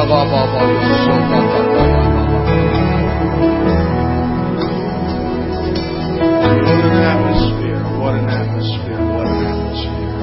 What an atmosphere. What an atmosphere.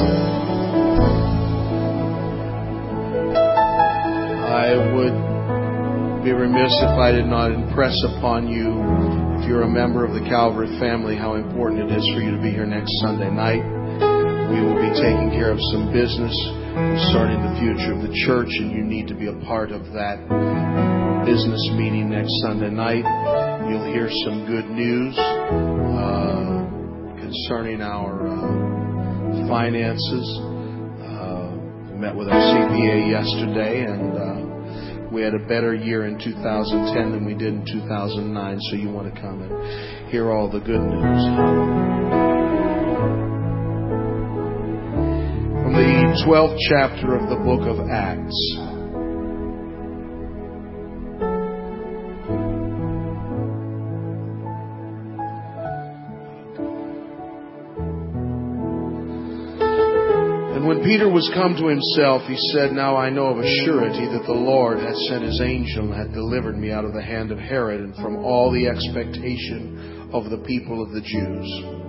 I would be remiss if I did not impress upon you, if you're a member of the Calvary family, how important it is for you to be here next Sunday night. We will be taking care of some business concerning the future of the church, and you need to be a part of that business meeting next Sunday night. You'll hear some good news concerning our finances. We met with our CPA yesterday, and we had a better year in 2010 than we did in 2009, so you want to come and hear all the good news. From the 12th chapter of the book of Acts. When Peter was come to himself, he said, Now I know of a surety that the Lord hath sent his angel and hath delivered me out of the hand of Herod and from all the expectation of the people of the Jews.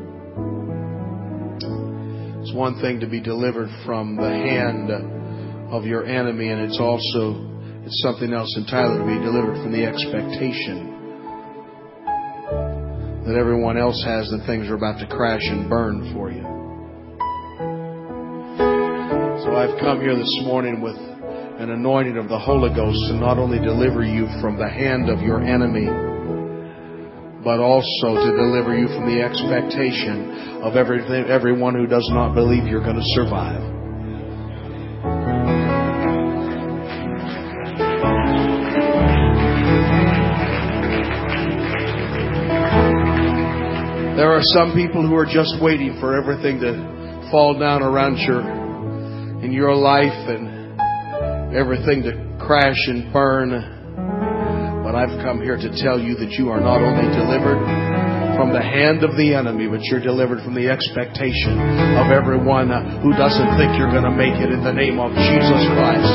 It's one thing to be delivered from the hand of your enemy, and it's something else entirely to be delivered from the expectation that everyone else has that things are about to crash and burn for you. So I've come here this morning with an anointing of the Holy Ghost to not only deliver you from the hand of your enemy, but also to deliver you from the expectation of everyone who does not believe you're going to survive. There are some people who are just waiting for everything to fall down around in your life and everything to crash and burn. But I've come here to tell you that you are not only delivered from the hand of the enemy, but you're delivered from the expectation of everyone who doesn't think you're going to make it, in the name of Jesus Christ.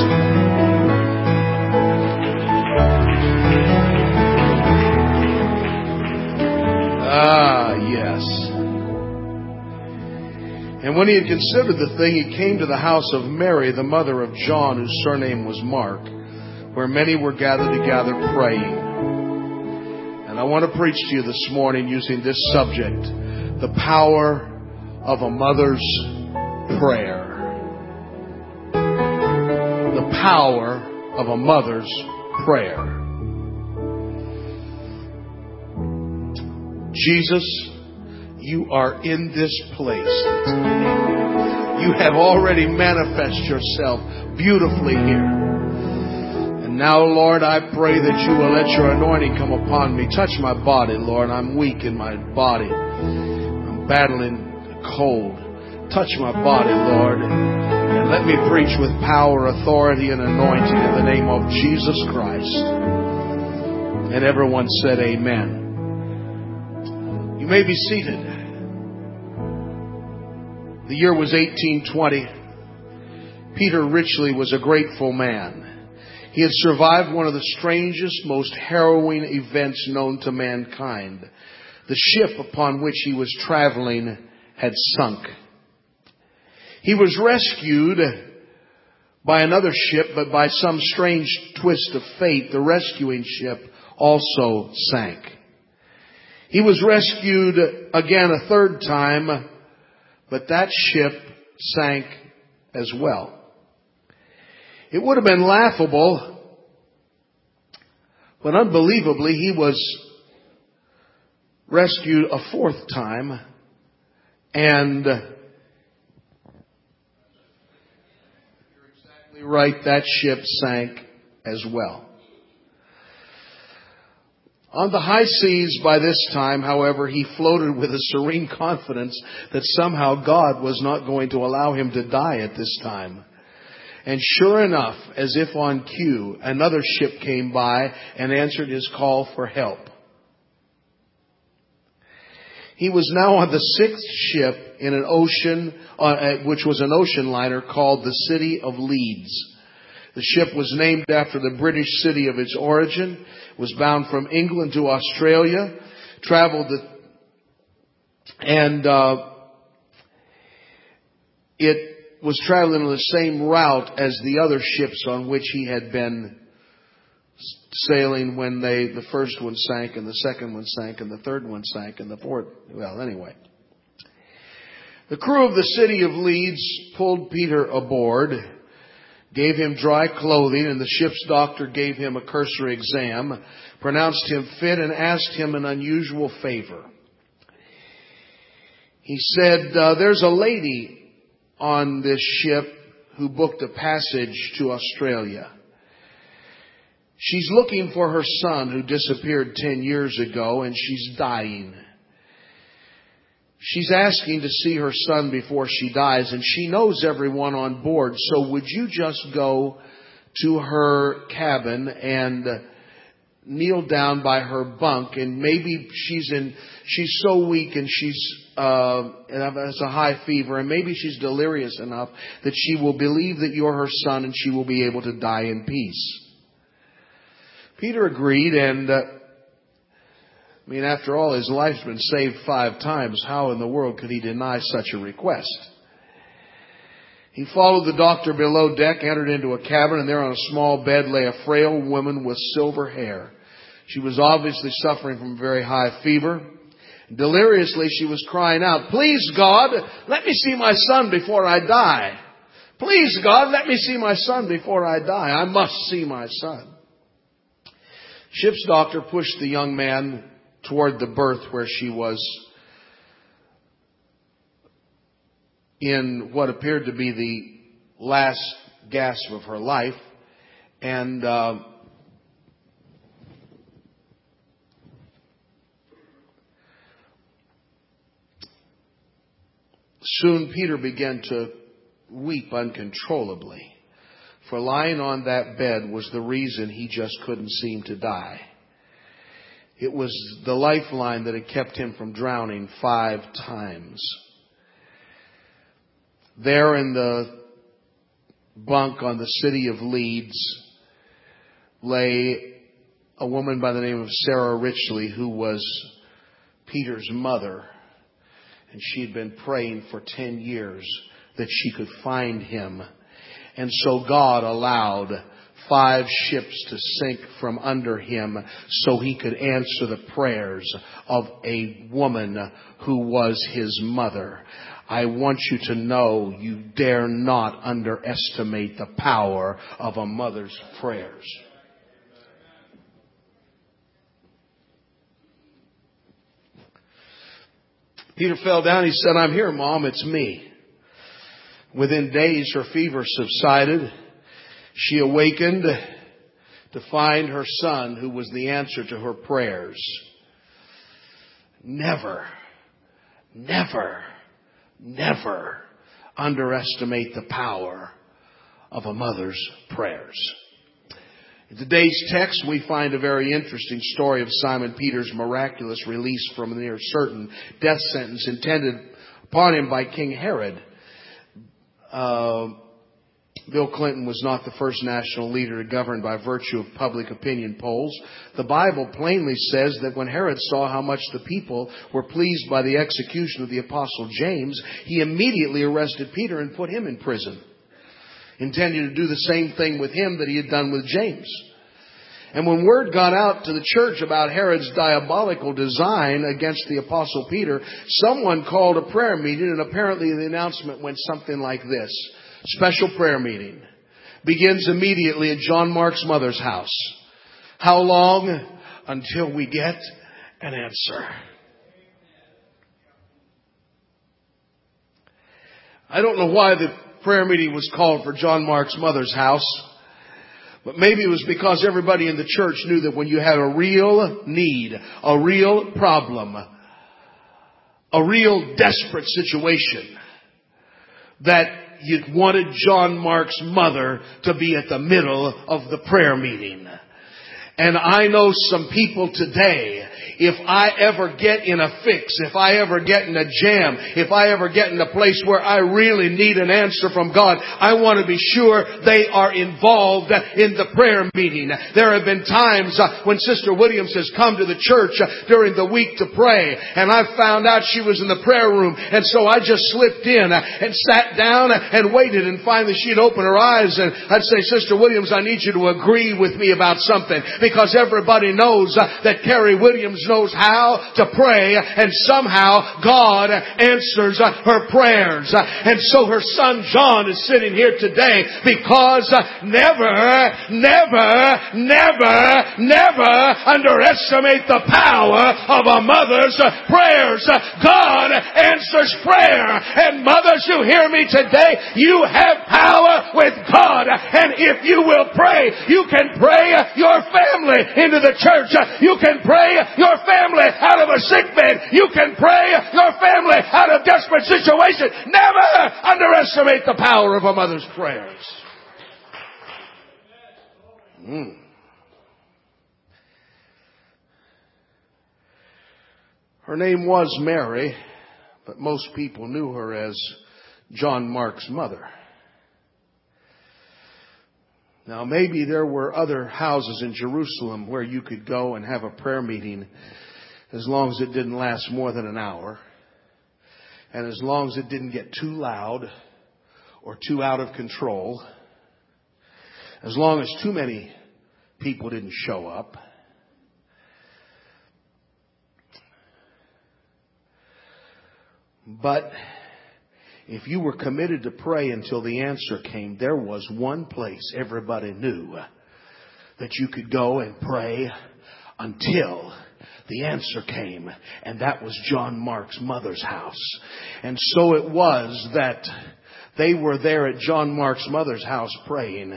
Yes. And when he had considered the thing, he came to the house of Mary, the mother of John, whose surname was Mark, where many were gathered together praying. And I want to preach to you this morning using this subject, the power of a mother's prayer. The power of a mother's prayer. Jesus, you are in this place. You have already manifested yourself beautifully here. And now, Lord, I pray that you will let your anointing come upon me. Touch my body, Lord. I'm weak in my body. I'm battling a cold. Touch my body, Lord. And let me preach with power, authority, and anointing in the name of Jesus Christ. And everyone said amen. You may be seated. The year was 1820. Peter Ridgely was a grateful man. He had survived one of the strangest, most harrowing events known to mankind. The ship upon which he was traveling had sunk. He was rescued by another ship, but by some strange twist of fate, the rescuing ship also sank. He was rescued again a third time, but that ship sank as well. It would have been laughable, but unbelievably, he was rescued a fourth time, and you're exactly right, that ship sank as well. On the high seas by this time, however, he floated with a serene confidence that somehow God was not going to allow him to die at this time. And sure enough, as if on cue, another ship came by and answered his call for help. He was now on the sixth ship in an ocean, which was an ocean liner called the City of Leeds. The ship was named after the British city of its origin. It was bound from England to Australia. It was traveling on the same route as the other ships on which he had been sailing when the first one sank and the second one sank and the third one sank and the fourth. Well, anyway. The crew of the city of Leeds pulled Peter aboard, gave him dry clothing, and the ship's doctor gave him a cursory exam, pronounced him fit, and asked him an unusual favor. He said, there's a lady on this ship who booked a passage to Australia. She's looking for her son who disappeared 10 years ago, and she's dying. She's asking to see her son before she dies, and she knows everyone on board. So would you just go to her cabin and kneel down by her bunk, and maybe she's so weak and has a high fever, and maybe she's delirious enough that she will believe that you're her son and she will be able to die in peace. Peter agreed, and after all, his life's been saved 5 times. How in the world could he deny such a request? He followed the doctor below deck, entered into a cabin, and there on a small bed lay a frail woman with silver hair. She was obviously suffering from a very high fever. Deliriously, she was crying out, "Please, God, let me see my son before I die. Please, God, let me see my son before I die. I must see my son." Ship's doctor pushed the young man toward the berth where she was in what appeared to be the last gasp of her life. And soon Peter began to weep uncontrollably. For lying on that bed was the reason he just couldn't seem to die. It was the lifeline that had kept him from drowning 5 times. There in the bunk on the city of Leeds lay a woman by the name of Sarah Richley, who was Peter's mother. And she had been praying for 10 years that she could find him. And so God allowed 5 ships to sink from under him so he could answer the prayers of a woman who was his mother. I want you to know you dare not underestimate the power of a mother's prayers. Peter fell down. He said, "I'm here, Mom. It's me." Within days, her fever subsided. She awakened to find her son, who was the answer to her prayers. Never, never, never underestimate the power of a mother's prayers. In today's text, we find a very interesting story of Simon Peter's miraculous release from a near certain death sentence intended upon him by King Herod. Bill Clinton was not the first national leader to govern by virtue of public opinion polls. The Bible plainly says that when Herod saw how much the people were pleased by the execution of the Apostle James, he immediately arrested Peter and put him in prison, intending to do the same thing with him that he had done with James. And when word got out to the church about Herod's diabolical design against the Apostle Peter, someone called a prayer meeting, and apparently the announcement went something like this: special prayer meeting begins immediately at John Mark's mother's house. How long? Until we get an answer. I don't know why the prayer meeting was called for John Mark's mother's house, but maybe it was because everybody in the church knew that when you had a real need, a real problem, a real desperate situation, that you wanted John Mark's mother to be at the middle of the prayer meeting. And I know some people today, If I ever get in a fix, if I ever get in a jam, if I ever get in a place where I really need an answer from God, I want to be sure they are involved in the prayer meeting. There have been times when Sister Williams has come to the church during the week to pray, and I found out she was in the prayer room, and so I just slipped in and sat down and waited, and finally she'd open her eyes and I'd say, Sister Williams, I need you to agree with me about something, because everybody knows that Carrie Williams knows how to pray, and somehow God answers her prayers. And so her son John is sitting here today because never underestimate the power of a mother's prayers. God answers prayer. And mothers, you hear me today, you have power with God. And if you will pray, you can pray your family into the church. You can pray your family out of a sick bed. You can pray your family out of desperate situation. Never underestimate the power of a mother's prayers. Her name was Mary, but most people knew her as John Mark's mother. Now, maybe there were other houses in Jerusalem where you could go and have a prayer meeting as long as it didn't last more than an hour, and as long as it didn't get too loud or too out of control, as long as too many people didn't show up. But if you were committed to pray until the answer came, there was one place everybody knew that you could go and pray until the answer came, and that was John Mark's mother's house. And so it was that they were there at John Mark's mother's house praying.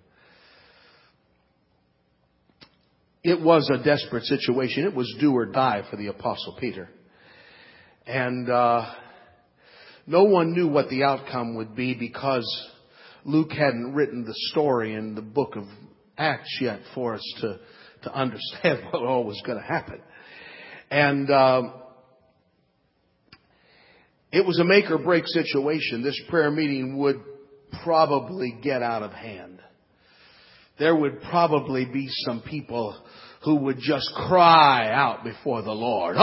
It was a desperate situation. It was do or die for the Apostle Peter. And no one knew what the outcome would be, because Luke hadn't written the story in the book of Acts yet for us to understand what all was going to happen. And it was a make or break situation. This prayer meeting would probably get out of hand. There would probably be some people who would just cry out before the Lord.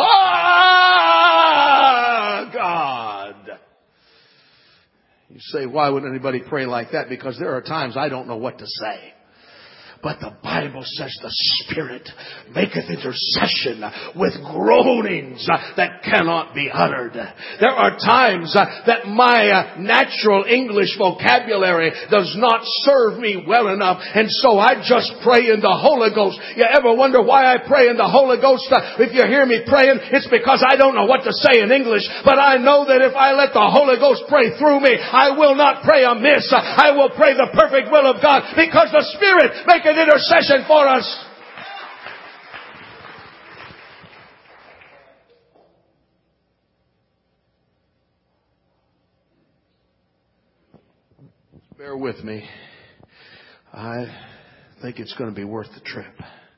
Ah, God! You say, why would anybody pray like that? Because there are times I don't know what to say. But the Bible says the Spirit maketh intercession with groanings that cannot be uttered. There are times that my natural English vocabulary does not serve me well enough, and so I just pray in the Holy Ghost. You ever wonder why I pray in the Holy Ghost? If you hear me praying, it's because I don't know what to say in English, but I know that if I let the Holy Ghost pray through me, I will not pray amiss. I will pray the perfect will of God, because the Spirit maketh intercession for us. Bear with me. I think it's going to be worth the trip.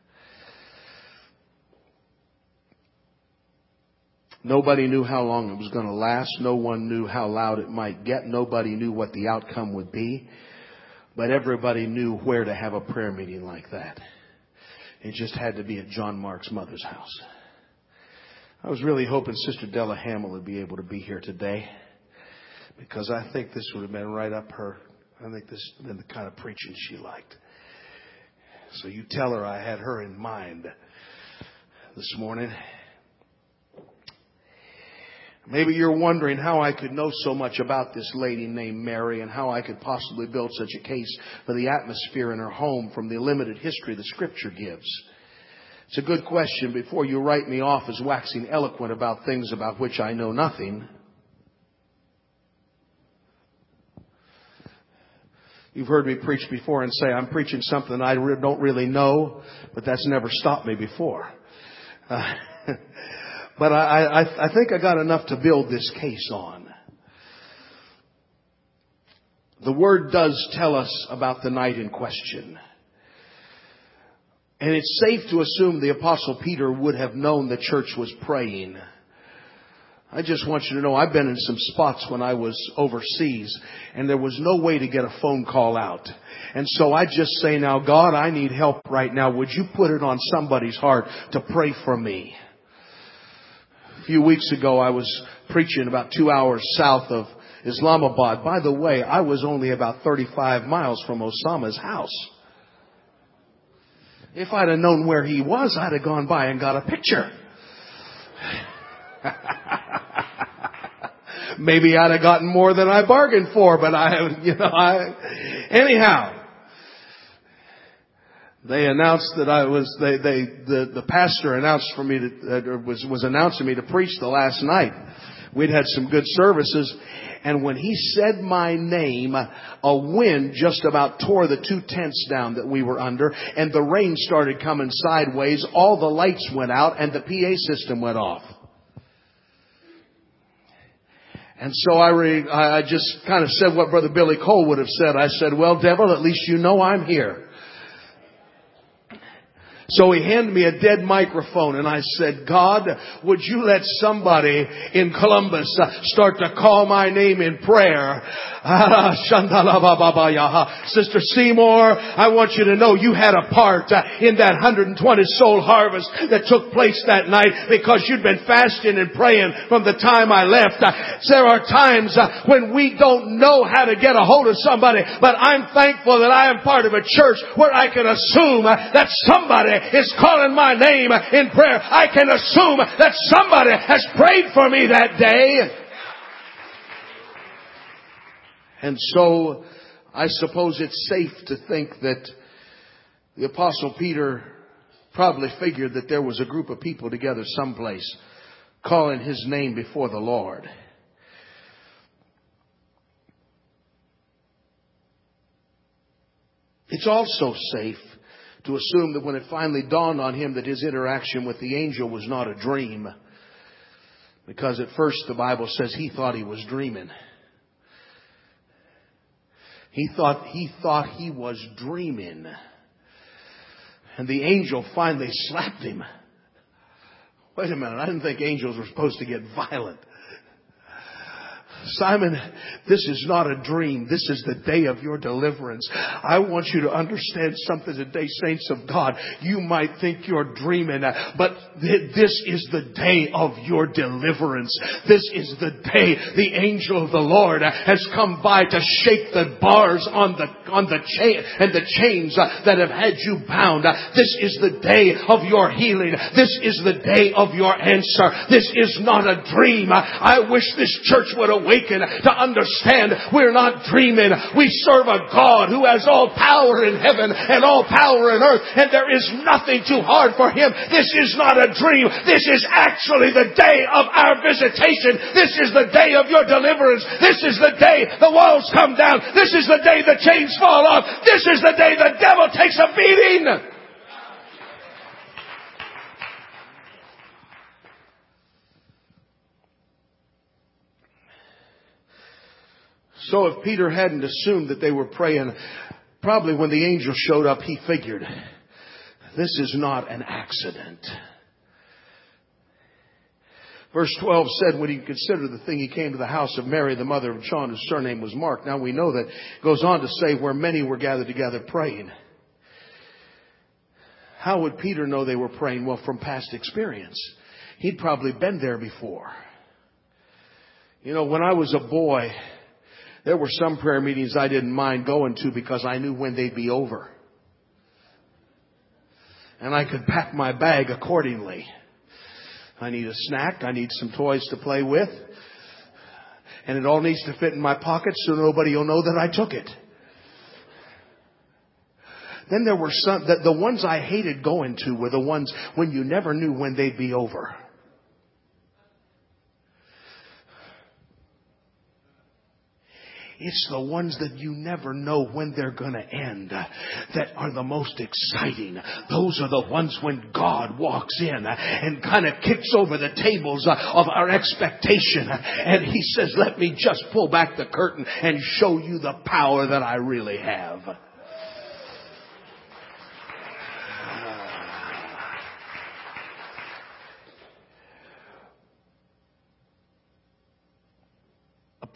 Nobody knew how long it was going to last. No one knew how loud it might get. Nobody knew what the outcome would be. But everybody knew where to have a prayer meeting like that. It just had to be at John Mark's mother's house. I was really hoping Sister Della Hamill would be able to be here today, because I think this would have been right up her. I think this would have been the kind of preaching she liked. So you tell her I had her in mind this morning. Maybe you're wondering how I could know so much about this lady named Mary, and how I could possibly build such a case for the atmosphere in her home from the limited history the Scripture gives. It's a good question before you write me off as waxing eloquent about things about which I know nothing. You've heard me preach before and say I'm preaching something I don't really know, but that's never stopped me before. But I think I got enough to build this case on. The Word does tell us about the night in question. And it's safe to assume the Apostle Peter would have known the church was praying. I just want you to know, I've been in some spots when I was overseas, and there was no way to get a phone call out. And so I just say, now, God, I need help right now. Would you put it on somebody's heart to pray for me? A few weeks ago, I was preaching about 2 hours south of Islamabad. By the way, I was only about 35 miles from Osama's house. If I'd have known where he was, I'd have gone by and got a picture. Maybe I'd have gotten more than I bargained for, but anyhow. They announced that the pastor announced for me was announcing me to preach the last night. We'd had some good services, and when he said my name, a wind just about tore the 2 tents down that we were under, and the rain started coming sideways. All the lights went out, and the PA system went off. And so I just kind of said what Brother Billy Cole would have said. I said, well, devil, at least you know I'm here. So he handed me a dead microphone, and I said, God, would you let somebody in Columbus start to call my name in prayer? Sister Seymour, I want you to know you had a part in that 120 soul harvest that took place that night, because you'd been fasting and praying from the time I left. There are times when we don't know how to get a hold of somebody, but I'm thankful that I am part of a church where I can assume that somebody is calling my name in prayer. I can assume that somebody has prayed for me that day. And so I suppose it's safe to think that the Apostle Peter probably figured that there was a group of people together someplace calling his name before the Lord. It's also safe to assume that when it finally dawned on him that his interaction with the angel was not a dream, because at first the Bible says he thought he was dreaming. He thought he was dreaming. And the angel finally slapped him. Wait a minute, I didn't think angels were supposed to get violent. Simon, this is not a dream. This is the day of your deliverance. I want you to understand something today, saints of God. You might think you're dreaming, but this is the day of your deliverance. This is the day the angel of the Lord has come by to shake the bars on the chain and the chains that have had you bound. This is the day of your healing. This is the day of your answer. This is not a dream. I wish this church would awaken to understand we're not dreaming. We serve a God who has all power in heaven and all power in earth, and there is nothing too hard for Him. This is not a dream. This is actually the day of our visitation. This is the day of your deliverance. This is the day the walls come down. This is the day the chains fall off. This is the day the devil takes a beating. So if Peter hadn't assumed that they were praying, probably when the angel showed up, he figured, this is not an accident. Verse 12 said, when he considered the thing, he came to the house of Mary, the mother of John, whose surname was Mark. Now we know that it goes on to say where many were gathered together praying. How would Peter know they were praying? Well, from past experience. He'd probably been there before. You know, when I was a boy, there were some prayer meetings I didn't mind going to because I knew when they'd be over. And I could pack my bag accordingly. I need a snack. I need some toys to play with. And it all needs to fit in my pocket so nobody will know that I took it. Then there were some, the ones I hated going to were the ones when you never knew when they'd be over. It's the ones that you never know when they're going to end that are the most exciting. Those are the ones when God walks in and kind of kicks over the tables of our expectation. And He says, let me just pull back the curtain and show you the power that I really have.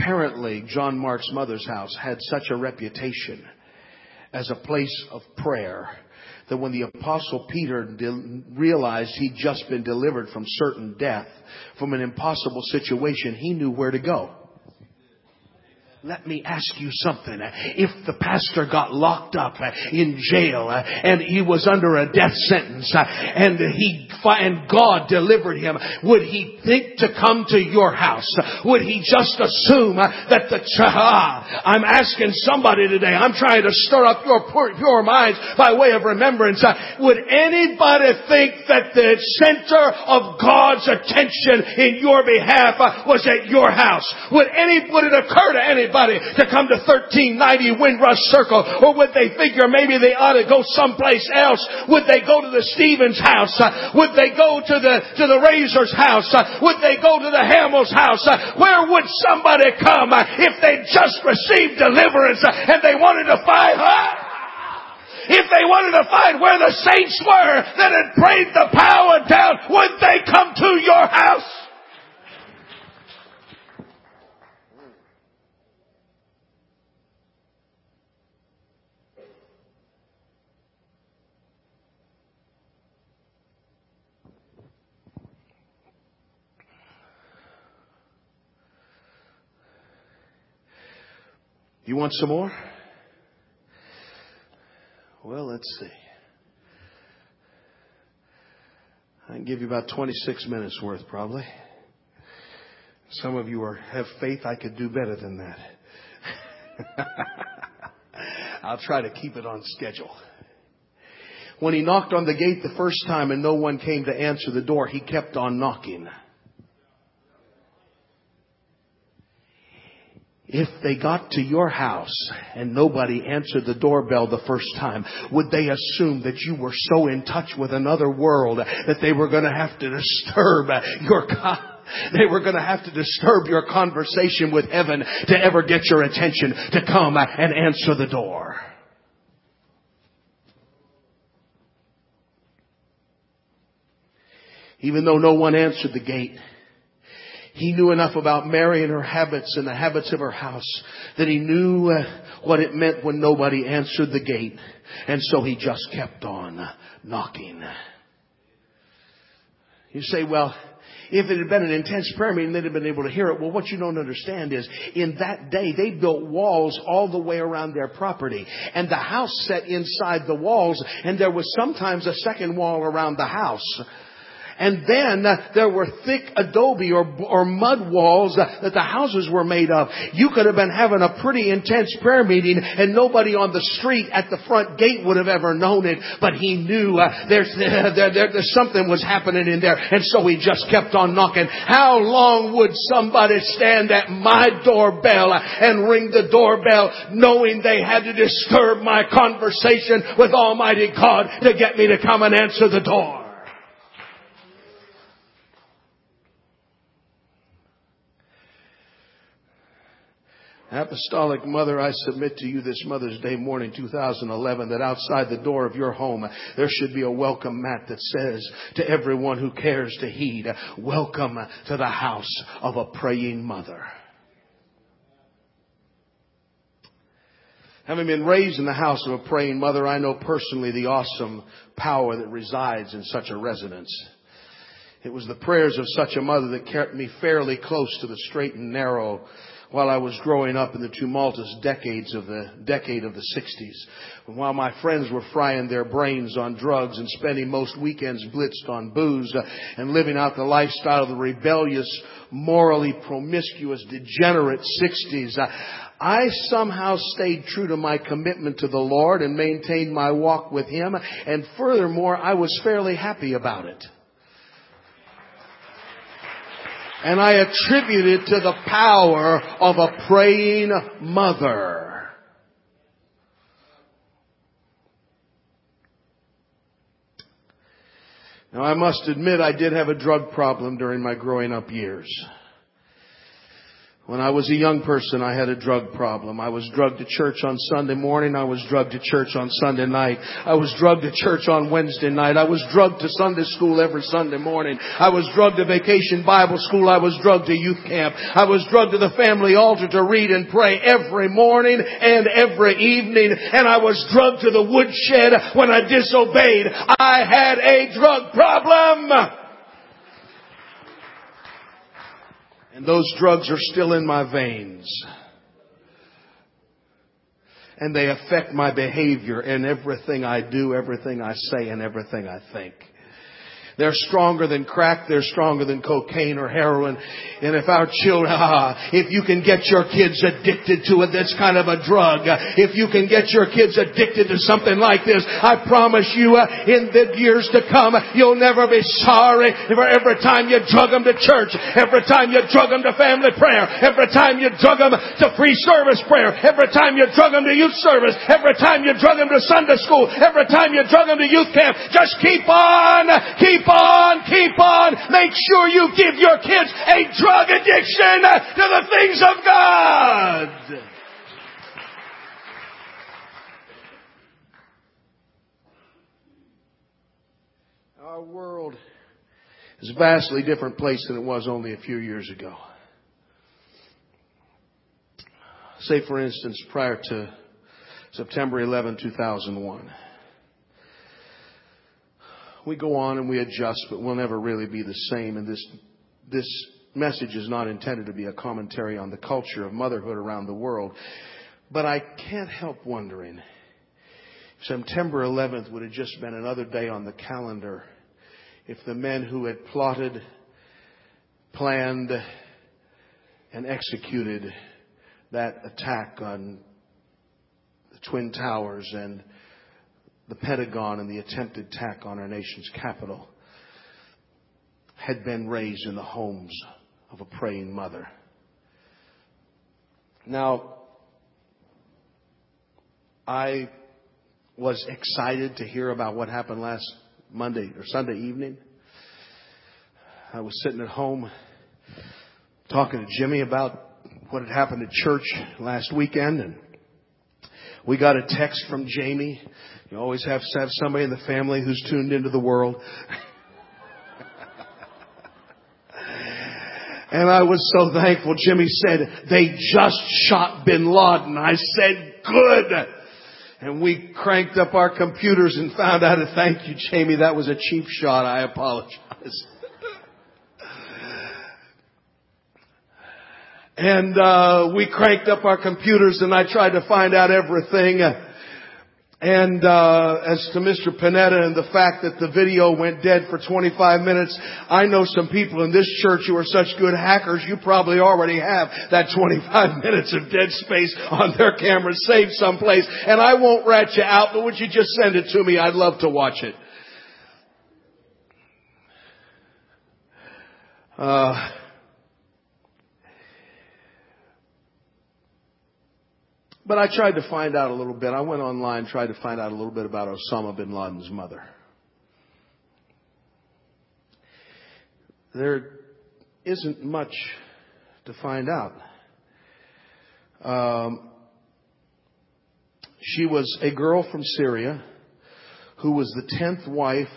Apparently, John Mark's mother's house had such a reputation as a place of prayer that when the Apostle Peter realized he'd just been delivered from certain death, from an impossible situation, he knew where to go. Let me ask you something. If the pastor got locked up in jail and he was under a death sentence and God delivered him, would he think to come to your house? Would he just assume that I'm asking somebody today. I'm trying to stir up your pure minds by way of remembrance. Would anybody think that the center of God's attention in your behalf was at your house? Would it occur to anybody to come to 1390 Windrush Circle? Or would they figure maybe they ought to go someplace else? Would they go to the Stevens house? Would they go to the Razor's house? Would they go to the Hamill's house? Where would somebody come if they just received deliverance and they wanted to find if they wanted to find where the saints were that had prayed the power down? Would they come to your house? You want some more? Well, let's see. I can give you about 26 minutes worth, probably. Some of you have faith I could do better than that. I'll try to keep it on schedule. When he knocked on the gate the first time and no one came to answer the door, he kept on knocking. If they got to your house and nobody answered the doorbell the first time, would they assume that you were so in touch with another world that they were going to have to disturb your conversation with heaven to ever get your attention to come and answer the door? Even though no one answered the gate, he knew enough about Mary and her habits and the habits of her house that he knew what it meant when nobody answered the gate. And so he just kept on knocking. You say, well, if it had been an intense prayer meeting, they'd have been able to hear it. Well, what you don't understand is in that day, they built walls all the way around their property. And the house sat inside the walls. And there was sometimes a second wall around the house. And then there were thick adobe or mud walls that the houses were made of. You could have been having a pretty intense prayer meeting and nobody on the street at the front gate would have ever known it. But he knew there's something was happening in there. And so he just kept on knocking. How long would somebody stand at my doorbell and ring the doorbell knowing they had to disturb my conversation with Almighty God to get me to come and answer the door? Apostolic Mother, I submit to you this Mother's Day morning 2011 that outside the door of your home there should be a welcome mat that says to everyone who cares to heed, welcome to the house of a praying mother. Having been raised in the house of a praying mother, I know personally the awesome power that resides in such a residence. It was the prayers of such a mother that kept me fairly close to the straight and narrow while I was growing up in the tumultuous decade of the 60s. While my friends were frying their brains on drugs and spending most weekends blitzed on booze and living out the lifestyle of the rebellious, morally promiscuous, degenerate 60s, I somehow stayed true to my commitment to the Lord and maintained my walk with Him. And furthermore, I was fairly happy about it. And I attribute it to the power of a praying mother. Now, I must admit I did have a drug problem during my growing up years. When I was a young person, I had a drug problem. I was drugged to church on Sunday morning. I was drugged to church on Sunday night. I was drugged to church on Wednesday night. I was drugged to Sunday school every Sunday morning. I was drugged to vacation Bible school. I was drugged to youth camp. I was drugged to the family altar to read and pray every morning and every evening. And I was drugged to the woodshed when I disobeyed. I had a drug problem. And those drugs are still in my veins. And they affect my behavior and everything I do, everything I say, and everything I think. They're stronger than crack. They're stronger than cocaine or heroin. And if our children, if you can get your kids addicted to it, that's kind of a drug. If you can get your kids addicted to something like this, I promise you, in the years to come, you'll never be sorry for every time you drug them to church, every time you drug them to family prayer, every time you drug them to free service prayer, every time you drug them to youth service, every time you drug them to Sunday school, every time you drug them to youth camp. Just keep on. Make sure you give your kids a drug addiction to the things of God. Our world is a vastly different place than it was only a few years ago. Say, for instance, prior to September 11, 2001. We go on and we adjust, but we'll never really be the same. And this message is not intended to be a commentary on the culture of motherhood around the world. But I can't help wondering if September 11th would have just been another day on the calendar if the men who had plotted, planned, and executed that attack on the Twin Towers and the Pentagon and the attempted attack on our nation's capital had been raised in the homes of a praying mother. Now, I was excited to hear about what happened last Monday or Sunday evening. I was sitting at home talking to Jimmy about what had happened at church last weekend, and we got a text from Jamie. You always have to have somebody in the family who's tuned into the world. And I was so thankful. Jimmy said, they just shot Bin Laden. I said, good. And we cranked up our computers and found out, thank you, Jamie, that was a cheap shot. I apologize. And we cranked up our computers and I tried to find out everything. And as to Mr. Panetta and the fact that the video went dead for 25 minutes, I know some people in this church who are such good hackers, you probably already have that 25 minutes of dead space on their camera saved someplace. And I won't rat you out, but would you just send it to me? I'd love to watch it. But I tried to find out a little bit. I went online, tried to find out a little bit about Osama bin Laden's mother. There isn't much to find out. She was a girl from Syria who was the 10th wife.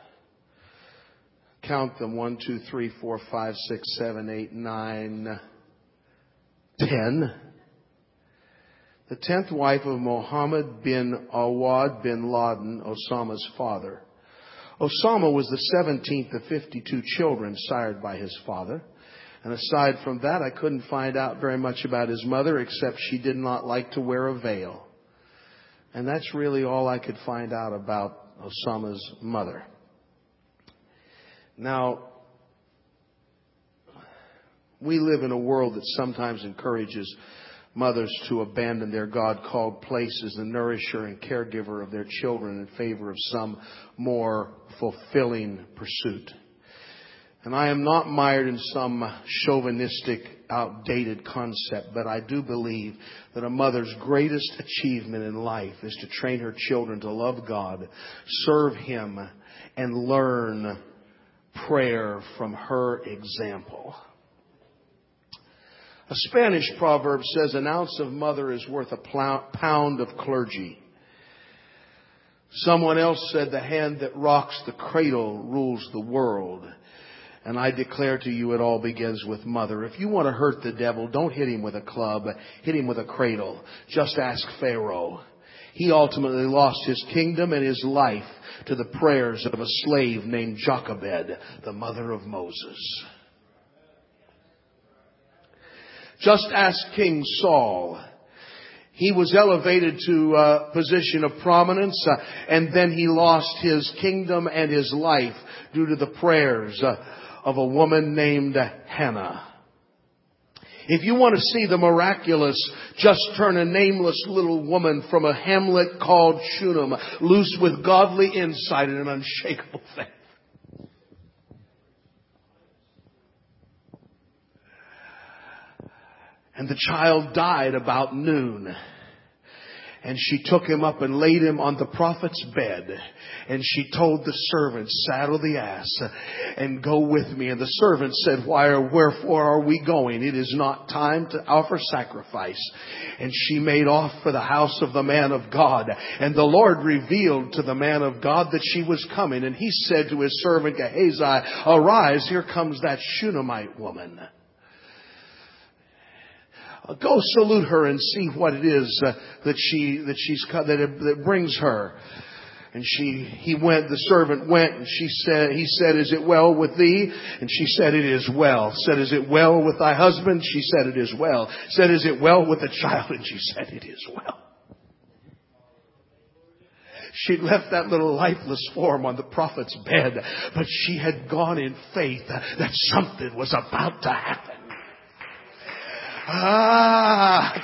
Count them, 1, 2, 3, 4, 5, 6, 7, 8, 9, 10. The 10th wife of Mohammed bin Awad bin Laden, Osama's father. Osama was the 17th of 52 children sired by his father. And aside from that, I couldn't find out very much about his mother, except she did not like to wear a veil. And that's really all I could find out about Osama's mother. Now, we live in a world that sometimes encourages mothers to abandon their God-called place as the nourisher and caregiver of their children in favor of some more fulfilling pursuit. And I am not mired in some chauvinistic, outdated concept, but I do believe that a mother's greatest achievement in life is to train her children to love God, serve Him, and learn prayer from her example. A Spanish proverb says an ounce of mother is worth a pound of clergy. Someone else said the hand that rocks the cradle rules the world. And I declare to you, it all begins with mother. If you want to hurt the devil, don't hit him with a club. Hit him with a cradle. Just ask Pharaoh. He ultimately lost his kingdom and his life to the prayers of a slave named Jochebed, the mother of Moses. Just ask King Saul. He was elevated to a position of prominence, and then he lost his kingdom and his life due to the prayers of a woman named Hannah. If you want to see the miraculous, just turn a nameless little woman from a hamlet called Shunem loose with godly insight and an unshakable faith. And the child died about noon. And she took him up and laid him on the prophet's bed. And she told the servant, saddle the ass and go with me. And the servant said, wherefore are we going? It is not time to offer sacrifice. And she made off for the house of the man of God. And the Lord revealed to the man of God that she was coming. And he said to his servant Gehazi, arise, here comes that Shunammite woman. Go salute her and see what it is that brings her. And he went, the servant went, and he said, is it well with thee? And she said, it is well. Said, is it well with thy husband? She said, it is well. Said, is it well with the child? And she said, it is well. She'd left that little lifeless form on the prophet's bed, but she had gone in faith that something was about to happen. I'm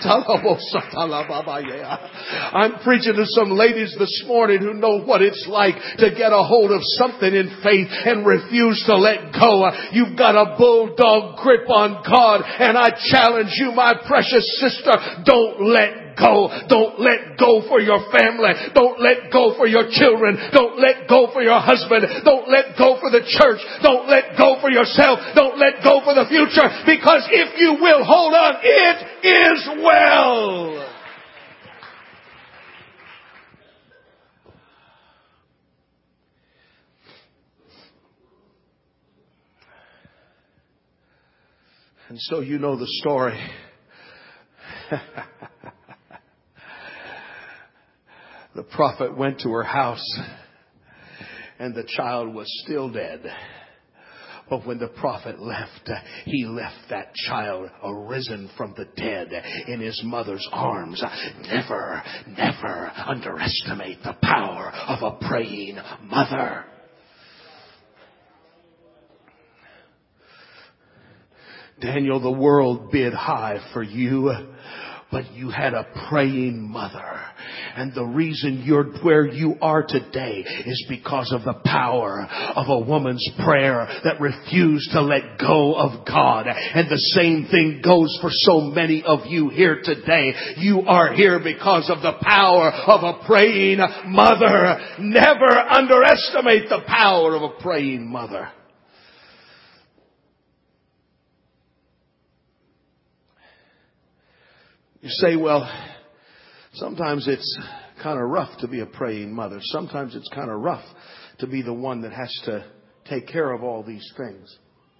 preaching to some ladies this morning who know what it's like to get a hold of something in faith and refuse to let go. You've got a bulldog grip on God, and I challenge you, my precious sister, don't let go. Don't let go for your family. Don't let go for your children. Don't let go for your husband. Don't let go for the church. Don't let go for yourself. Don't let go for the future. Because if you will hold on, it is well. And so you know the story. The prophet went to her house and the child was still dead. But when the prophet left, he left that child arisen from the dead in his mother's arms. Never, never underestimate the power of a praying mother. Daniel, the world bid high for you, but you had a praying mother. And the reason you're where you are today is because of the power of a woman's prayer that refused to let go of God. And the same thing goes for so many of you here today. You are here because of the power of a praying mother. Never underestimate the power of a praying mother. You say, well, sometimes it's kind of rough to be a praying mother. Sometimes it's kind of rough to be the one that has to take care of all these things.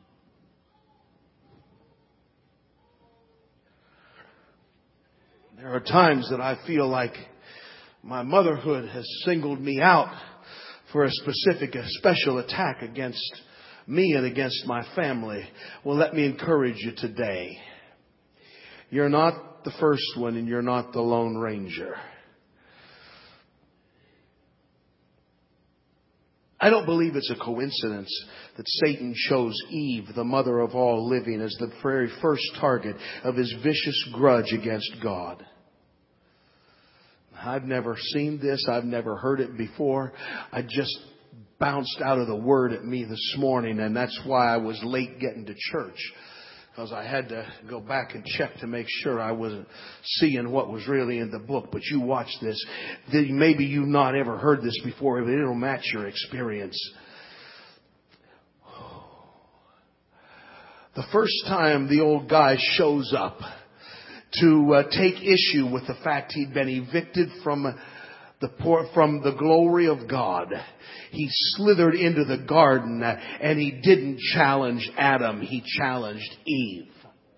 There are times that I feel like my motherhood has singled me out for a special attack against me and against my family. Well, let me encourage you today. You're not the first one, and you're not the Lone Ranger. I don't believe it's a coincidence that Satan chose Eve, the mother of all living, as the very first target of his vicious grudge against God. I've never seen this. I've never heard it before. I just bounced out of the Word at me this morning, and that's why I was late getting to church. Because I had to go back and check to make sure I wasn't seeing what was really in the book. But you watch this. Maybe you've not ever heard this before, but it'll match your experience. The first time the old guy shows up to take issue with the fact he'd been evicted from the glory of God, he slithered into the garden and he didn't challenge Adam, he challenged Eve.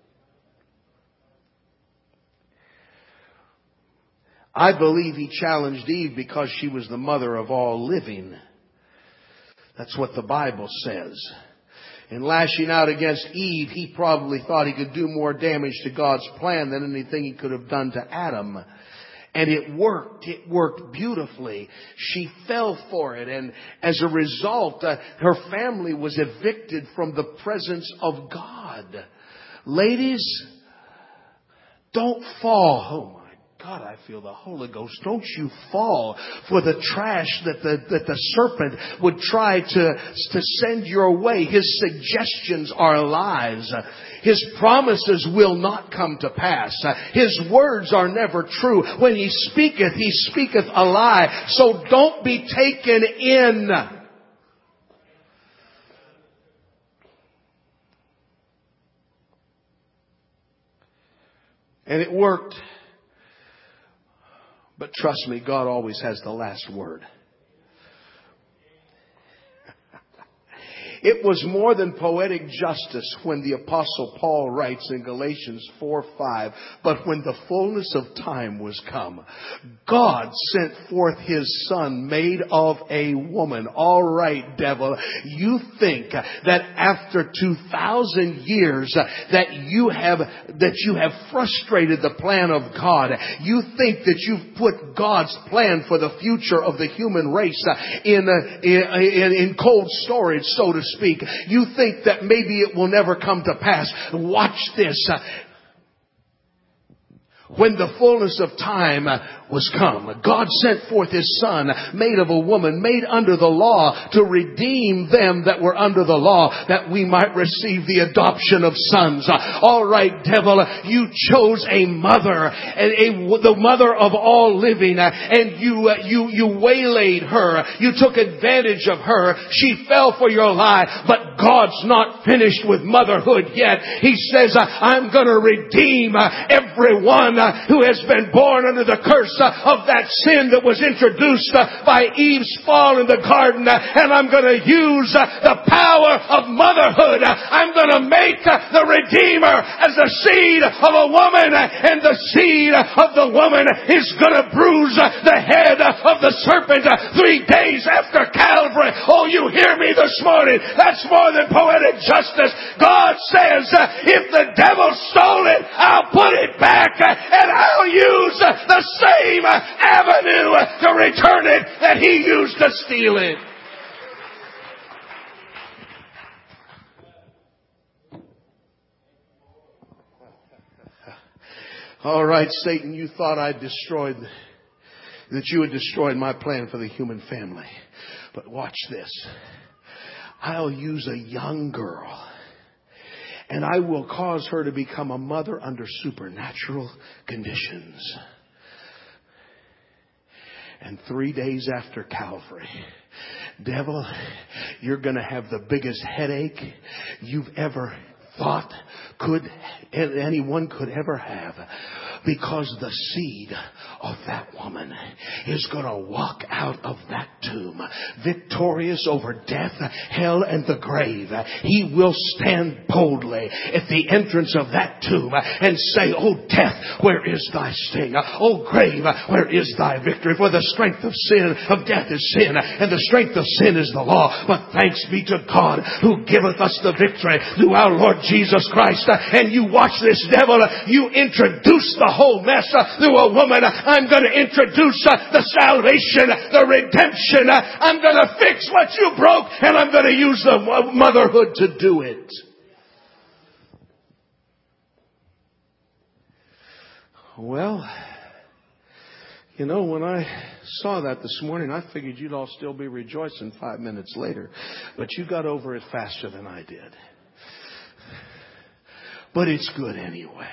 I believe he challenged Eve because she was the mother of all living. That's what the Bible says. In lashing out against Eve, he probably thought he could do more damage to God's plan than anything he could have done to Adam. And it worked. It worked beautifully. She fell for it. And as a result, her family was evicted from the presence of God. Ladies, don't fall. Oh my God, I feel the Holy Ghost. Don't you fall for the trash that the serpent would try to send your way. His suggestions are lies. His promises will not come to pass. His words are never true. When he speaketh a lie. So don't be taken in. And it worked. But trust me, God always has the last word. It was more than poetic justice when the Apostle Paul writes in Galatians 4:5, but when the fullness of time was come, God sent forth His Son made of a woman. All right, devil, you think that after 2,000 years that you have frustrated the plan of God. You think that you've put God's plan for the future of the human race in cold storage, so to speak. You think that maybe it will never come to pass. Watch this. When the fullness of time was come, God sent forth His Son, made of a woman, made under the law, to redeem them that were under the law, that we might receive the adoption of sons. All right, devil, you chose a mother, the mother of all living, and you waylaid her. You took advantage of her. She fell for your lie, but God's not finished with motherhood yet. He says, I'm going to redeem everyone who has been born under the curse of that sin that was introduced by Eve's fall in the garden. And I'm going to use the power of motherhood. I'm going to make the Redeemer as the seed of a woman, and the seed of the woman is going to bruise the head of the serpent 3 days after Calvary. Oh, you hear me this morning? That's more than poetic justice. God says, if the devil stole it, I'll put it back, and I'll use the same avenue to return it that He used to steal it. All right, Satan, you thought that you had destroyed my plan for the human family. But watch this. I'll use a young girl, and I will cause her to become a mother under supernatural conditions. And 3 days after Calvary, devil, you're going to have the biggest headache you've ever thought anyone could ever have, because the seed of that woman is going to walk out of that tomb victorious over death, hell, and the grave. He will stand boldly at the entrance of that tomb and say, "Oh death, where is thy sting? Oh grave, where is thy victory? For the strength of death is sin, and the strength of sin is the law. But thanks be to God who giveth us the victory through our Lord Jesus Christ." And you watch this, devil. You introduce the whole mess through a woman. I'm going to introduce the salvation, the redemption. I'm going to fix what you broke, and I'm going to use the motherhood to do it. Well, you know, when I saw that this morning, I figured you'd all still be rejoicing 5 minutes later. But you got over it faster than I did. But it's good anyway.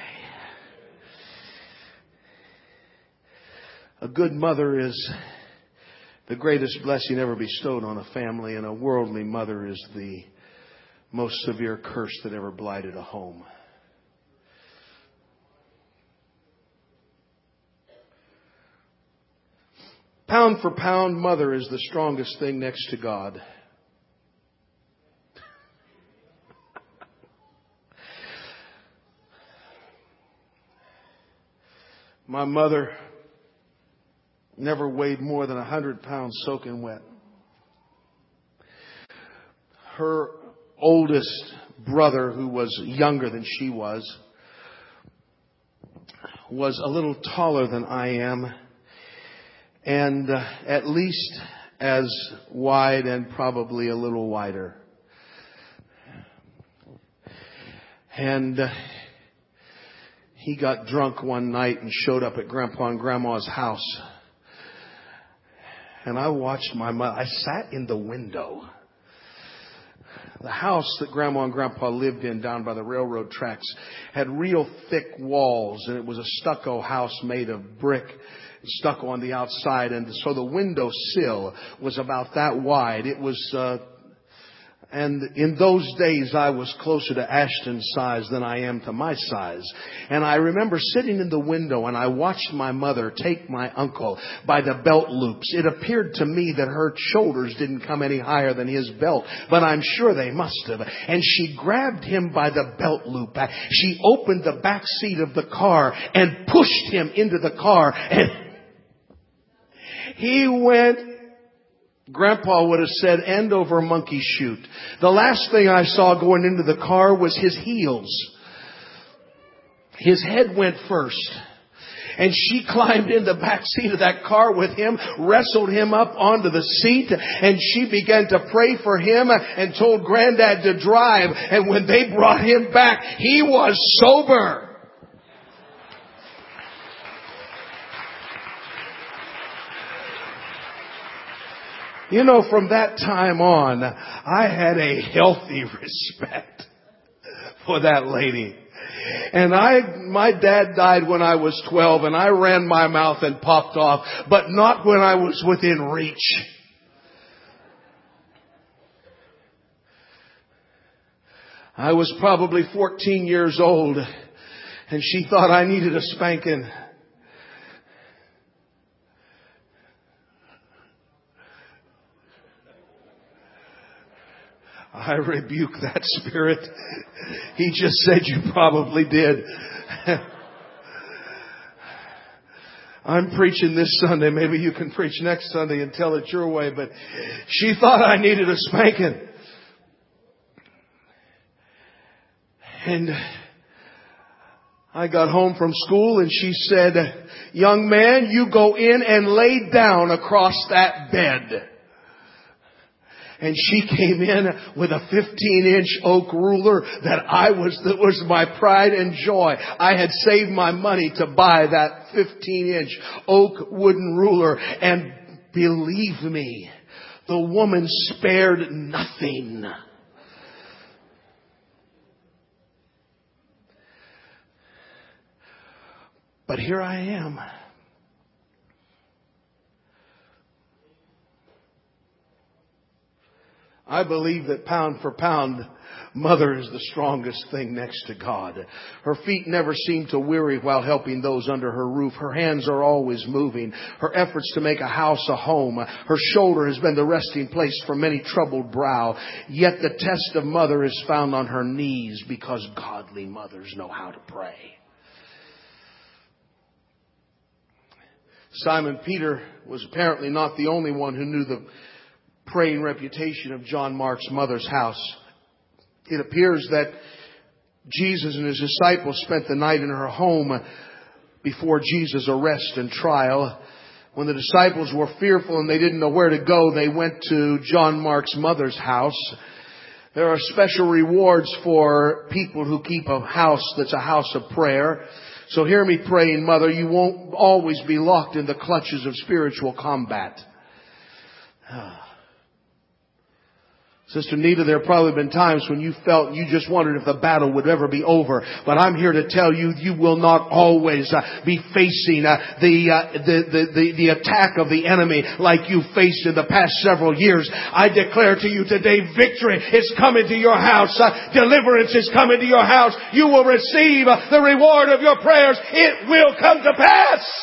A good mother is the greatest blessing ever bestowed on a family, and a worldly mother is the most severe curse that ever blighted a home. Pound for pound, mother is the strongest thing next to God. My mother never weighed more than 100 pounds soaking wet. Her oldest brother, who was younger than she was a little taller than I am, and at least as wide and probably a little wider. And he got drunk one night and showed up at Grandpa and Grandma's house. And I watched my mother. I sat in the window. The house that Grandma and Grandpa lived in down by the railroad tracks had real thick walls, and it was a stucco house made of brick, stucco on the outside, and so the window sill was about that wide. It was, and in those days I was closer to Ashton's size than I am to my size. And I remember sitting in the window and I watched my mother take my uncle by the belt loops. It appeared to me that her shoulders didn't come any higher than his belt, but I'm sure they must have. And she grabbed him by the belt loop. She opened the back seat of the car and pushed him into the car, and he went, Grandpa would have said, end over monkey chute. The last thing I saw going into the car was his heels. His head went first. And she climbed in the back seat of that car with him, wrestled him up onto the seat, and she began to pray for him and told Granddad to drive. And when they brought him back, he was sober. You know, from that time on, I had a healthy respect for that lady. And my dad died when I was 12, and I ran my mouth and popped off, but not when I was within reach. I was probably 14 years old, and she thought I needed a spanking. I rebuke that spirit. He just said you probably did. I'm preaching this Sunday. Maybe you can preach next Sunday and tell it your way. But she thought I needed a spanking. And I got home from school and she said, young man, you go in and lay down across that bed. And she came in with a 15-inch oak ruler that was my pride and joy. I had saved my money to buy that 15-inch oak wooden ruler. And believe me, the woman spared nothing. But here I am. I believe that pound for pound, mother is the strongest thing next to God. Her feet never seem to weary while helping those under her roof. Her hands are always moving. Her efforts to make a house a home. Her shoulder has been the resting place for many troubled brow. Yet the test of mother is found on her knees, because godly mothers know how to pray. Simon Peter was apparently not the only one who knew the praying reputation of John Mark's mother's house. It appears that Jesus and his disciples spent the night in her home before Jesus' arrest and trial. When the disciples were fearful and they didn't know where to go, they went to John Mark's mother's house. There are special rewards for people who keep a house that's a house of prayer. So hear me praying, mother, you won't always be locked in the clutches of spiritual combat. Sister Nita, there have probably been times when you felt you just wondered if the battle would ever be over. But I'm here to tell you, you will not always be facing the attack of the enemy like you faced in the past several years. I declare to you today, victory is coming to your house. Deliverance is coming to your house. You will receive the reward of your prayers. It will come to pass.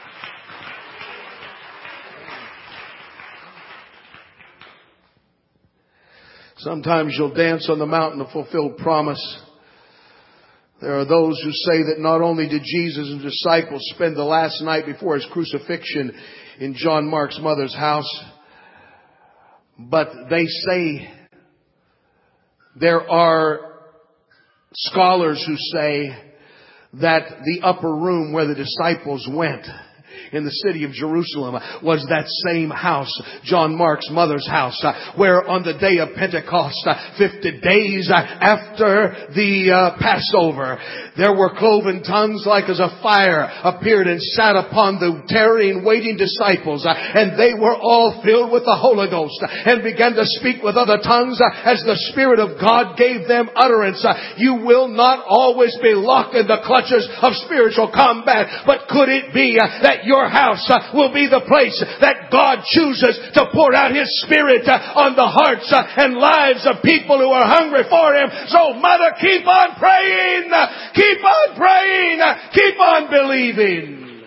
Sometimes you'll dance on the mountain of fulfilled promise. There are those who say that not only did Jesus and his disciples spend the last night before his crucifixion in John Mark's mother's house, but they say there are scholars who say that the upper room where the disciples went in the city of Jerusalem was that same house, John Mark's mother's house, where on the day of Pentecost, 50 days after the Passover, there were cloven tongues like as a fire appeared and sat upon the tarrying, waiting disciples, and they were all filled with the Holy Ghost and began to speak with other tongues as the Spirit of God gave them utterance. You will not always be locked in the clutches of spiritual combat, but could it be that your house will be the place that God chooses to pour out His Spirit on the hearts and lives of people who are hungry for Him? So, Mother, keep on praying, keep on praying, keep on believing.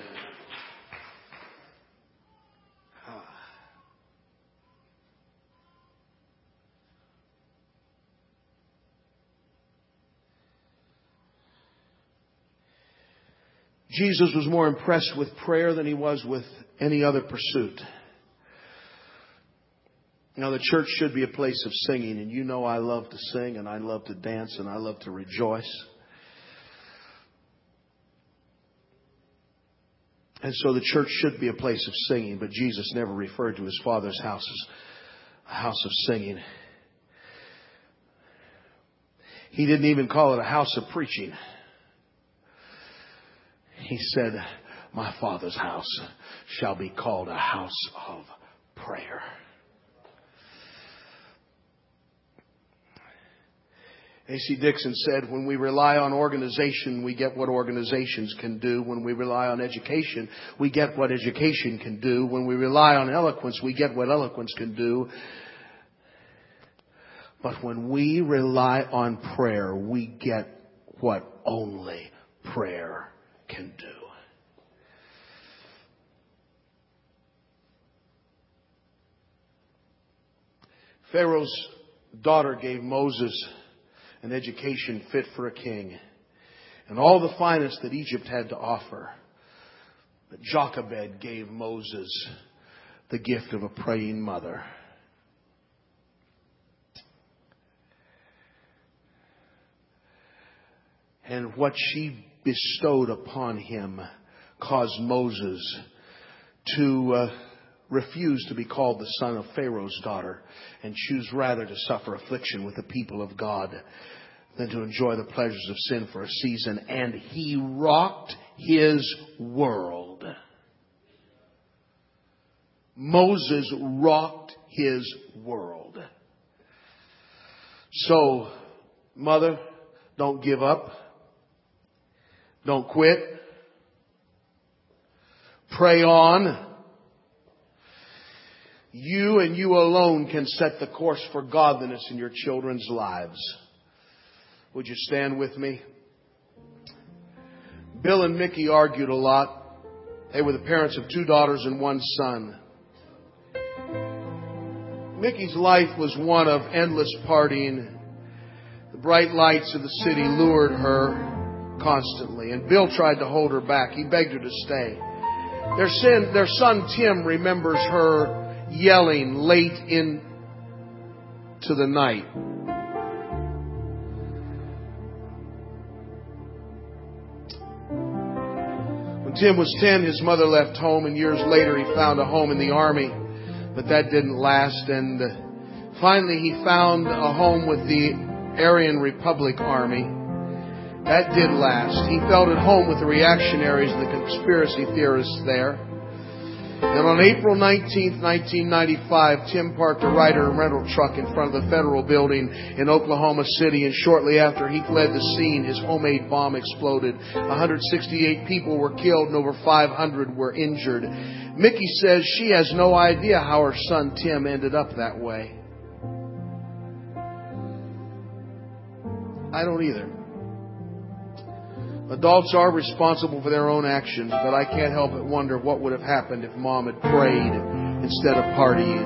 Jesus was more impressed with prayer than he was with any other pursuit. Now, the church should be a place of singing, and you know I love to sing, and I love to dance, and I love to rejoice. And so the church should be a place of singing, but Jesus never referred to his Father's house as a house of singing. He didn't even call it a house of preaching. He said, my Father's house shall be called a house of prayer. A.C. Dixon said, when we rely on organization, we get what organizations can do. When we rely on education, we get what education can do. When we rely on eloquence, we get what eloquence can do. But when we rely on prayer, we get what only prayer can do. Pharaoh's daughter gave Moses an education fit for a king and all the finest that Egypt had to offer. But Jochebed gave Moses the gift of a praying mother. And what she bestowed upon him caused Moses to refuse to be called the son of Pharaoh's daughter and choose rather to suffer affliction with the people of God than to enjoy the pleasures of sin for a season. And he rocked his world. Moses rocked his world. So, mother, don't give up. Don't quit. Pray on. You and you alone can set the course for godliness in your children's lives. Would you stand with me? Bill and Mickey argued a lot. They were the parents of 2 daughters and 1 son. Mickey's life was one of endless partying. The bright lights of the city lured her constantly, and Bill tried to hold her back. He begged her to stay. Their son Tim remembers her yelling late into the night. When Tim was 10, his mother left home, and years later he found a home in the army, but that didn't last. And finally he found a home with the Aryan Republic Army. That did last. He felt at home with the reactionaries and the conspiracy theorists there. And on April 19th, 1995, Tim parked a Ryder rental truck in front of the Federal Building in Oklahoma City, and shortly after he fled the scene, his homemade bomb exploded. 168 people were killed and over 500 were injured. Mickey says she has no idea how her son Tim ended up that way. I don't either. Adults are responsible for their own actions, but I can't help but wonder what would have happened if Mom had prayed instead of partying.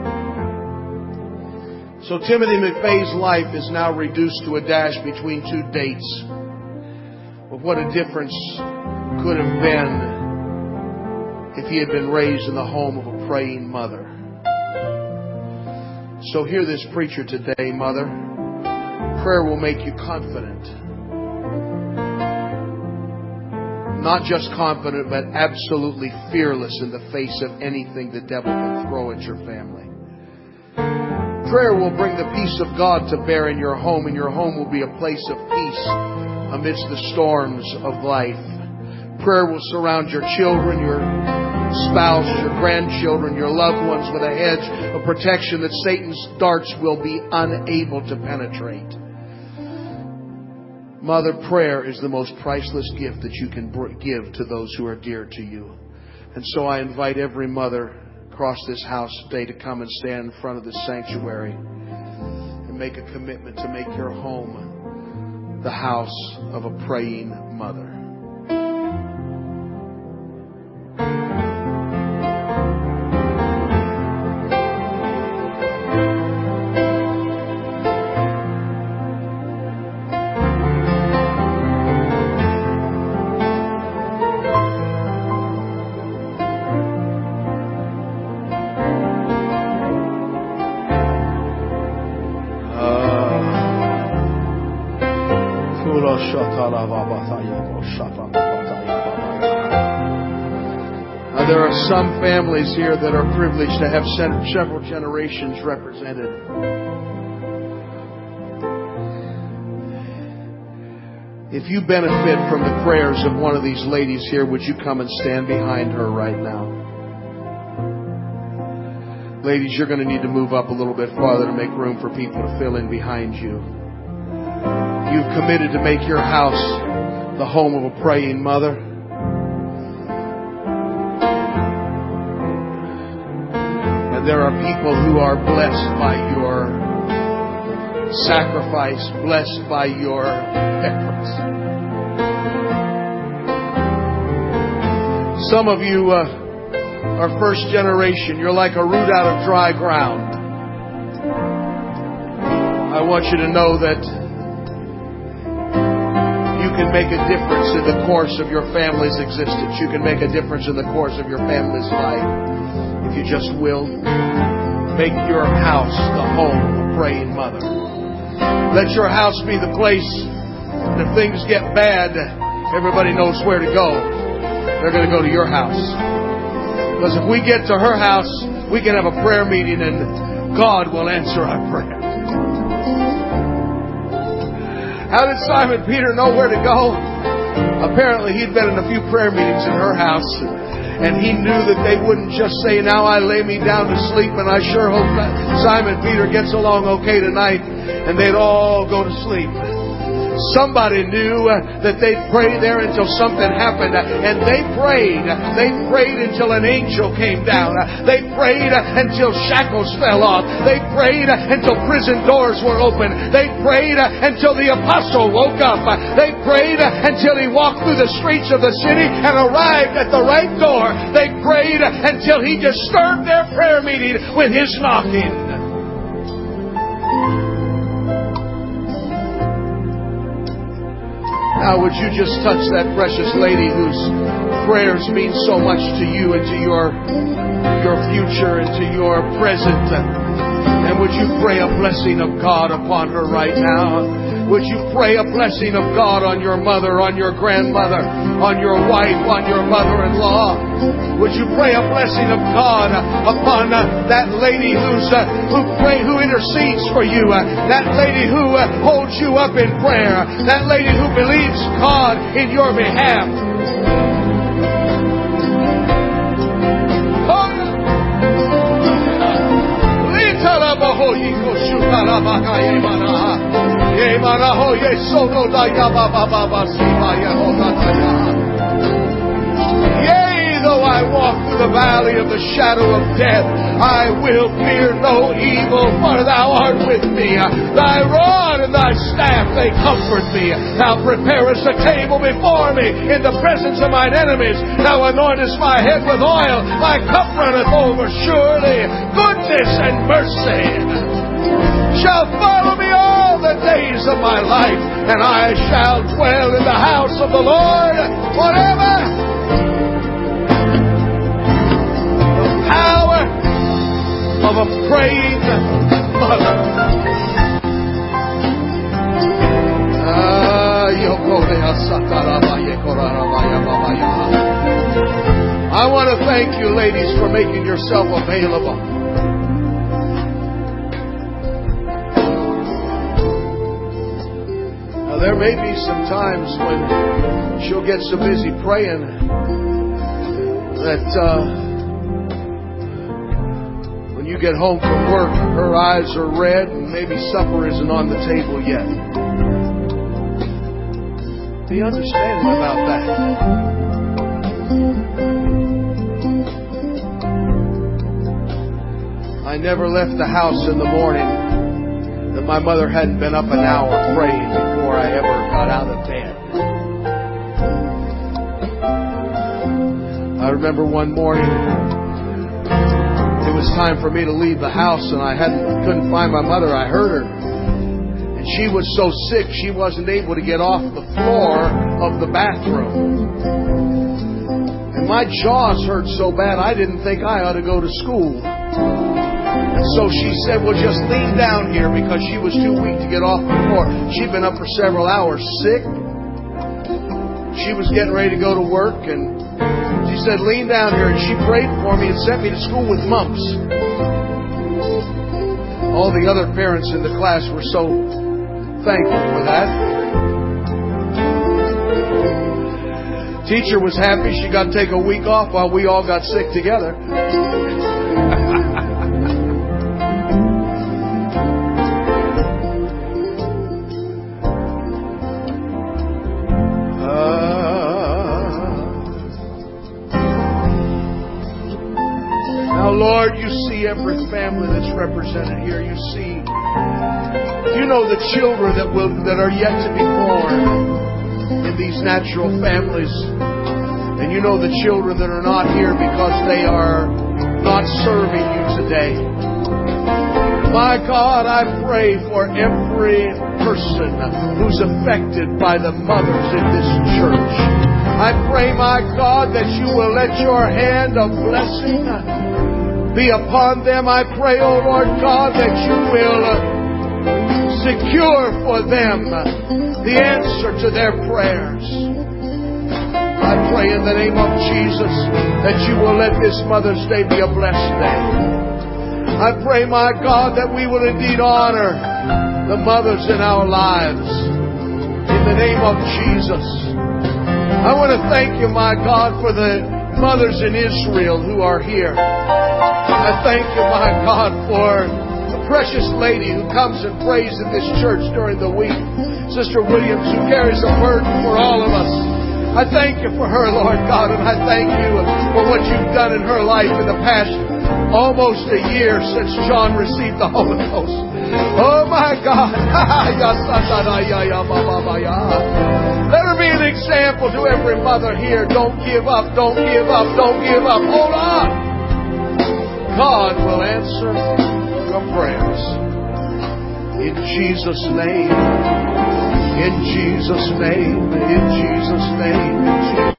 So Timothy McVeigh's life is now reduced to a dash between two dates. But what a difference could have been if he had been raised in the home of a praying mother. So hear this preacher today, mother. Prayer will make you confident. Not just confident, but absolutely fearless in the face of anything the devil can throw at your family. Prayer will bring the peace of God to bear in your home, and your home will be a place of peace amidst the storms of life. Prayer will surround your children, your spouse, your grandchildren, your loved ones with a hedge of protection that Satan's darts will be unable to penetrate. Mother, prayer is the most priceless gift that you can give to those who are dear to you. And so I invite every mother across this house today to come and stand in front of this sanctuary and make a commitment to make your home the house of a praying mother. There are some families here that are privileged to have several generations represented. If you benefit from the prayers of one of these ladies here, would you come and stand behind her right now? Ladies, you're going to need to move up a little bit farther to make room for people to fill in behind you. You've committed to make your house the home of a praying mother. And there are people who are blessed by your sacrifice, blessed by your efforts. Some of you are first generation. You're like a root out of dry ground. I want you to know that you can make a difference in the course of your family's existence. You can make a difference in the course of your family's life. If you just will, make your house the home of a praying mother. Let your house be the place that if things get bad, everybody knows where to go. They're going to go to your house. Because if we get to her house, we can have a prayer meeting and God will answer our prayer. How did Simon Peter know where to go? Apparently he'd been in a few prayer meetings in her house, and he knew that they wouldn't just say, "Now I lay me down to sleep, and I sure hope that Simon Peter gets along okay tonight," and they'd all go to sleep. Somebody knew that they'd pray there until something happened. And they prayed. They prayed until an angel came down. They prayed until shackles fell off. They prayed until prison doors were open. They prayed until the apostle woke up. They prayed until he walked through the streets of the city and arrived at the right door. They prayed until he disturbed their prayer meeting with his knocking. Now, would you just touch that precious lady whose prayers mean so much to you and to your future and to your present? And would you pray a blessing of God upon her right now? Would you pray a blessing of God on your mother, on your grandmother, on your wife, on your mother-in-law? Would you pray a blessing of God upon that lady who intercedes for you, that lady who holds you up in prayer, that lady who believes God in your behalf? Oh! Yea, though I walk through the valley of the shadow of death, I will fear no evil, for thou art with me. Thy rod and thy staff, they comfort me. Thou preparest a table before me in the presence of mine enemies. Thou anointest my head with oil. My cup runneth over. Surely goodness and mercy shall follow me all the days of my life, and I shall dwell in the house of the Lord forever. Power of a praying mother. I want to thank you, ladies, for making yourself available. Now, there may be some times when she'll get so busy praying that you get home from work, her eyes are red, and maybe supper isn't on the table yet. Be understanding about that. I never left the house in the morning that my mother hadn't been up an hour praying before I ever got out of bed. I remember one morning, it was time for me to leave the house, and I couldn't find my mother. I heard her, and she was so sick she wasn't able to get off the floor of the bathroom. And my jaws hurt so bad I didn't think I ought to go to school. And so she said, well, just lean down here, because she was too weak to get off the floor. She'd been up for several hours sick. She was getting ready to go to work, and she said, lean down here, and she prayed for me and sent me to school with mumps. All the other parents in the class were so thankful for that. Teacher was happy she got to take a week off while we all got sick together. Lord, you see every family that's represented here. You know the children that are yet to be born in these natural families. And you know the children that are not here because they are not serving you today. My God, I pray for every person who's affected by the mothers in this church. I pray, my God, that you will let your hand of blessing be upon them. I pray, oh Lord God, that you will secure for them the answer to their prayers. I pray in the name of Jesus that you will let this Mother's Day be a blessed day. I pray, my God, that we will indeed honor the mothers in our lives in the name of Jesus. I want to thank you, my God, for the mothers in Israel who are here. I thank you, my God, for the precious lady who comes and prays in this church during the week, Sister Williams, who carries a burden for all of us. I thank you for her, Lord God, and I thank you for what you've done in her life in the past almost a year since John received the Holy Ghost. Oh, my God. Let her be an example to every mother here. Don't give up, don't give up, don't give up. Hold on. God will answer your prayers. In Jesus' name. In Jesus' name. In Jesus' name. In Jesus' name.